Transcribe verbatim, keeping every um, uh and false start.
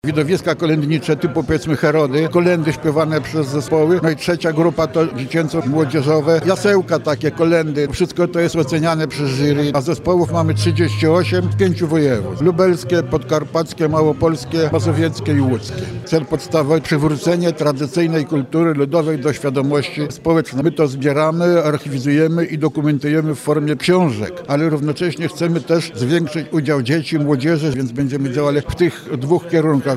Widowiska kolędnicze typu powiedzmy Herody, kolendy śpiewane przez zespoły. No i trzecia grupa to dziecięco-młodzieżowe, jasełka takie, kolendy. Wszystko to jest oceniane przez jury, a zespołów mamy trzydzieści osiem z pięciu województw. Lubelskie, podkarpackie, małopolskie, mazowieckie i łódzkie. Cel podstawowy przywrócenie tradycyjnej kultury ludowej do świadomości społecznej. My to zbieramy, archiwizujemy i dokumentujemy w formie książek, ale równocześnie chcemy też zwiększyć udział dzieci, młodzieży, więc będziemy działali w tych dwóch kierunkach.